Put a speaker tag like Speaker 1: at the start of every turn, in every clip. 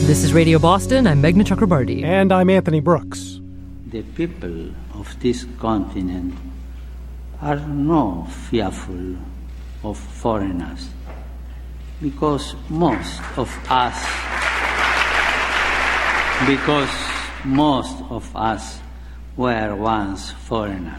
Speaker 1: This is Radio Boston. I'm Meghna Chakrabarti.
Speaker 2: And I'm Anthony Brooks.
Speaker 3: The people of this continent are not fearful of foreigners because most of us were once foreigners.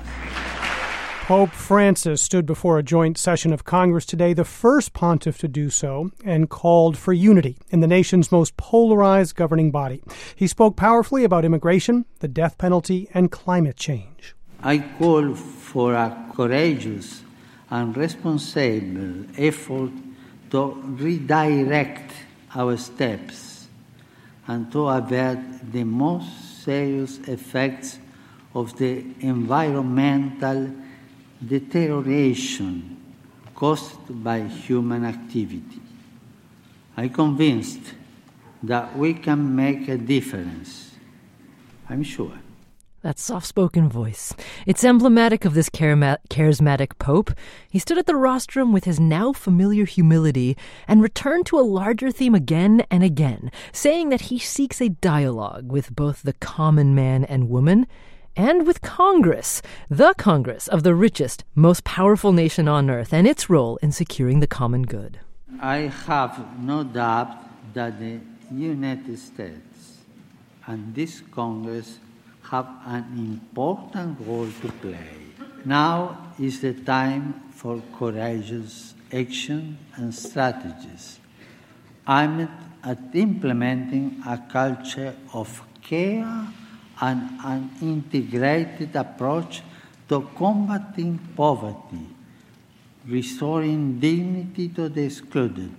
Speaker 2: Pope Francis stood before a joint session of Congress today, the first pontiff to do so, and called for unity in the nation's most polarized governing body. He spoke powerfully about immigration, the death penalty, and climate change.
Speaker 3: I call for a courageous and responsible effort to redirect our steps and to avert the most serious effects of the environmental deterioration caused by human activity. I'm convinced that we can make a difference. I'm sure.
Speaker 1: That soft-spoken voice. It's emblematic of this charismatic pope. He stood at the rostrum with his now familiar humility and returned to a larger theme again and again, saying that he seeks a dialogue with both the common man and woman and with Congress, the Congress of the richest, most powerful nation on earth, and its role in securing the common good.
Speaker 3: I have no doubt that the United States and this Congress have an important role to play. Now is the time for courageous action and strategies aimed at implementing a culture of care and an integrated approach to combating poverty, restoring dignity to the excluded,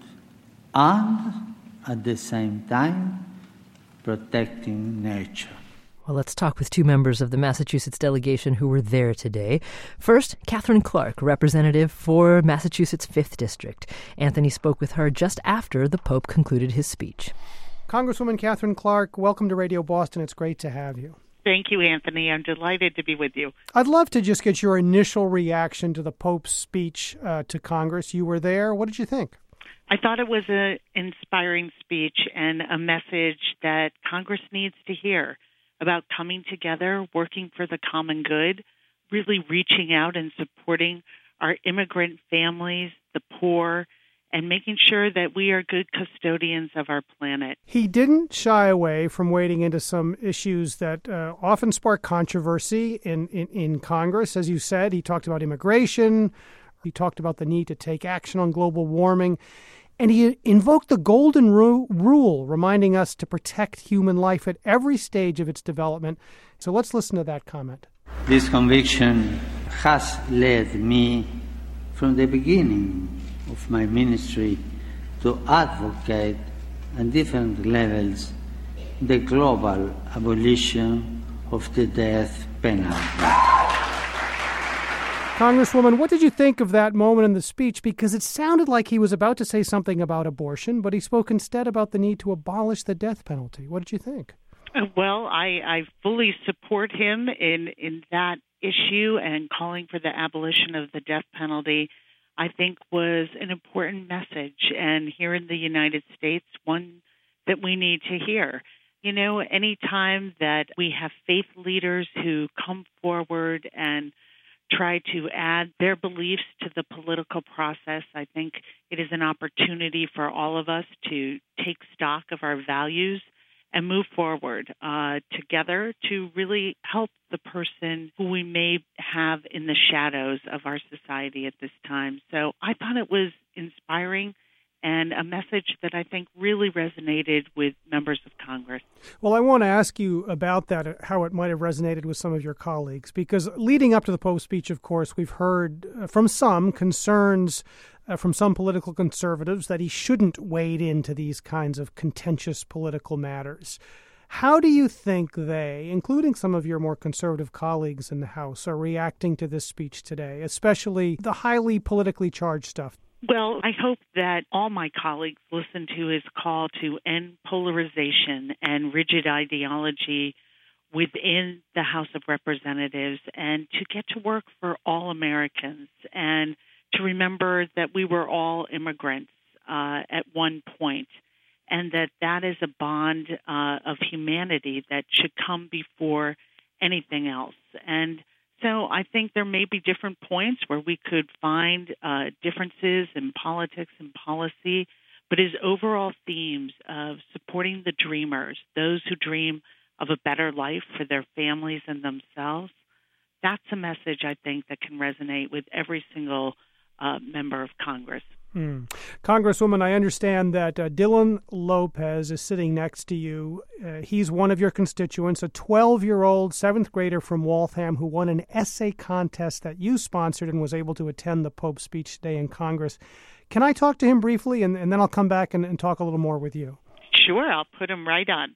Speaker 3: and at the same time protecting nature.
Speaker 1: Well, let's talk with two members of the Massachusetts delegation who were there today. First, Katherine Clark, representative for Massachusetts 5th District. Anthony spoke with her just after the Pope concluded his speech.
Speaker 2: Congresswoman Katherine Clark, welcome to Radio Boston. It's great to have you.
Speaker 4: Thank you, Anthony. I'm delighted to be with you.
Speaker 2: I'd love to just get your initial reaction to the Pope's speech to Congress. You were there. What did you think?
Speaker 4: I thought it was an inspiring speech and a message that Congress needs to hear about coming together, working for the common good, really reaching out and supporting our immigrant families, the poor, and making sure that we are good custodians of our planet.
Speaker 2: He didn't shy away from wading into some issues that often spark controversy in Congress. As you said, he talked about immigration. He talked about the need to take action on global warming. And he invoked the golden rule, reminding us to protect human life at every stage of its development. So let's listen to that comment.
Speaker 3: This conviction has led me from the beginning of my ministry to advocate at different levels the global abolition of the death penalty.
Speaker 2: Congresswoman, what did you think of that moment in the speech? Because it sounded like he was about to say something about abortion, but he spoke instead about the need to abolish the death penalty. What did you think?
Speaker 4: Well, I fully support him in that issue, and calling for the abolition of the death penalty, I think, was an important message, and here in the United States, one that we need to hear. You know, any time that we have faith leaders who come forward and try to add their beliefs to the political process, I think it is an opportunity for all of us to take stock of our values and move forward together to really help the person who we may have in the shadows of our society at this time. So I thought it was inspiring and a message that I think really resonated with members of Congress.
Speaker 2: Well, I want to ask you about that, how it might have resonated with some of your colleagues, because leading up to the Pope's speech, of course, we've heard from some concerns from some political conservatives that he shouldn't wade into these kinds of contentious political matters. How do you think they, including some of your more conservative colleagues in the House, are reacting to this speech today, especially the highly politically charged stuff?
Speaker 4: Well, I hope that all my colleagues listen to his call to end polarization and rigid ideology within the House of Representatives and to get to work for all Americans and to remember that we were all immigrants at one point and that is a bond of humanity that should come before anything else. And so I think there may be different points where we could find differences in politics and policy, but his overall themes of supporting the dreamers, those who dream of a better life for their families and themselves, that's a message I think that can resonate with every single member of Congress.
Speaker 2: Congresswoman, I understand that Dylan Lopez is sitting next to you. He's one of your constituents, a 12-year-old seventh grader from Waltham who won an essay contest that you sponsored and was able to attend the Pope's speech today in Congress. Can I talk to him briefly, and then I'll come back and talk a little more with you?
Speaker 4: Sure, I'll put him right on.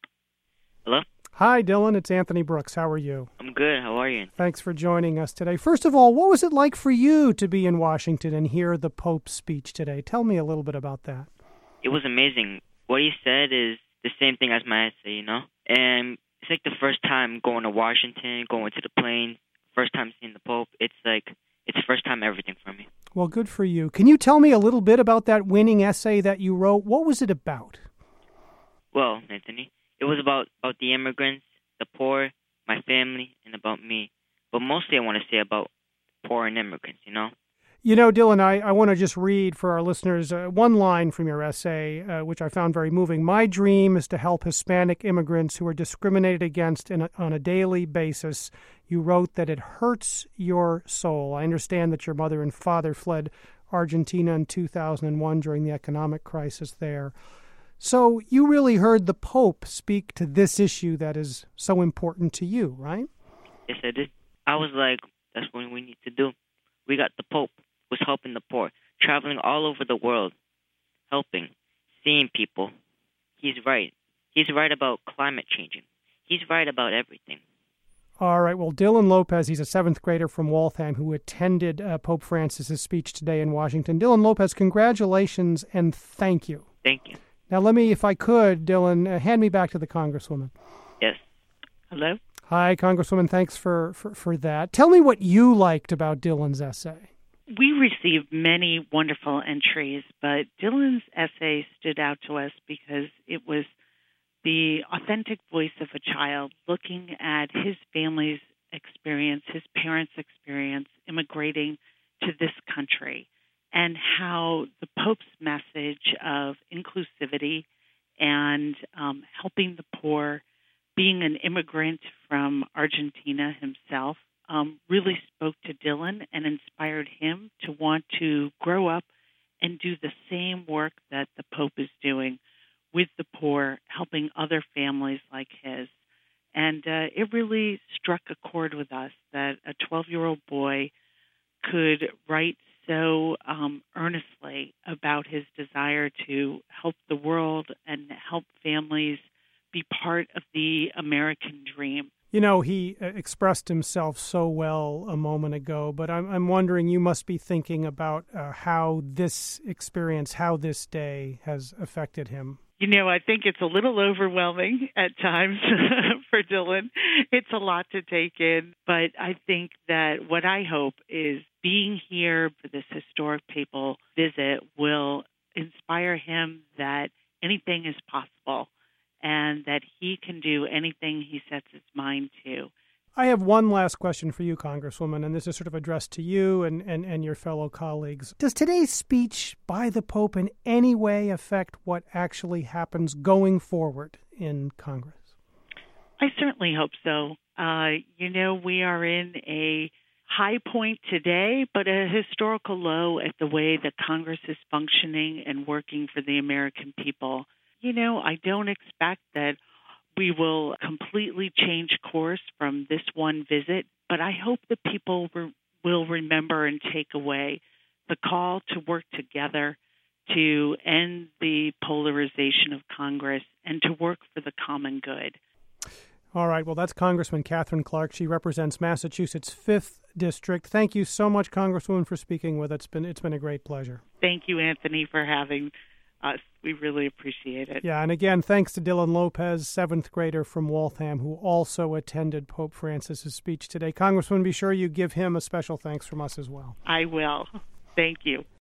Speaker 5: Hello?
Speaker 2: Hi, Dylan. It's Anthony Brooks. How are you?
Speaker 5: I'm good. How are you?
Speaker 2: Thanks for joining us today. First of all, what was it like for you to be in Washington and hear the Pope's speech today? Tell me a little bit about that.
Speaker 5: It was amazing. What he said is the same thing as my essay, you know? And it's like the first time going to Washington, going to the plane, first time seeing the Pope. It's first time everything for me.
Speaker 2: Well, good for you. Can you tell me a little bit about that winning essay that you wrote? What was it about?
Speaker 5: Well, Anthony, it was about the immigrants, the poor, my family, and about me. But mostly I want to say about poor and immigrants, you know?
Speaker 2: You know, Dylan, I want to just read for our listeners one line from your essay, which I found very moving. My dream is to help Hispanic immigrants who are discriminated against on a daily basis. You wrote that it hurts your soul. I understand that your mother and father fled Argentina in 2001 during the economic crisis there. So you really heard the Pope speak to this issue that is so important to you, right?
Speaker 5: Yes, I did. I was like, that's what we need to do. We got the Pope was helping the poor, traveling all over the world, helping, seeing people. He's right. He's right about climate changing. He's right about everything.
Speaker 2: All right. Well, Dylan Lopez, he's a seventh grader from Waltham who attended Pope Francis's speech today in Washington. Dylan Lopez, congratulations and thank you.
Speaker 5: Thank you.
Speaker 2: Now, let me, if I could, Dylan, hand me back to the Congresswoman.
Speaker 5: Yes.
Speaker 4: Hello?
Speaker 2: Hi, Congresswoman. Thanks for that. Tell me what you liked about Dylan's essay.
Speaker 4: We received many wonderful entries, but Dylan's essay stood out to us because it was the authentic voice of a child looking at his family's experience, his parents' experience, immigrating to this country, and how the Pope's message of inclusivity and helping the poor, being an immigrant from Argentina himself, really spoke to Dylan and inspired him to want to grow up and do the same work that the Pope is doing with the poor, helping other families like his. And it really struck a chord with us that a 12-year-old boy could write so earnestly about his desire to help the world and help families be part of the American dream.
Speaker 2: You know, he expressed himself so well a moment ago, but I'm wondering, you must be thinking about how this experience, how this day has affected him.
Speaker 4: You know, I think it's a little overwhelming at times for Dylan. It's a lot to take in, but I think that what I hope is being here for this historic papal visit will inspire him that anything is possible and that he can do anything he sets his mind to.
Speaker 2: I have one last question for you, Congresswoman, and this is sort of addressed to you and your fellow colleagues. Does today's speech by the Pope in any way affect what actually happens going forward in Congress?
Speaker 4: I certainly hope so. You know, we are in a high point today, but a historical low at the way that Congress is functioning and working for the American people. You know, I don't expect that we will completely change course from this one visit, but I hope that people will remember and take away the call to work together to end the polarization of Congress and to work for the common good.
Speaker 2: All right. Well, that's Congressman Katherine Clark. She represents Massachusetts' 5th District. Thank you so much, Congresswoman, for speaking with us. It's been a great pleasure.
Speaker 4: Thank you, Anthony, for having us. We really appreciate it.
Speaker 2: Yeah, and again, thanks to Dylan Lopez, 7th grader from Waltham, who also attended Pope Francis's speech today. Congresswoman, be sure you give him a special thanks from us as well.
Speaker 4: I will. Thank you.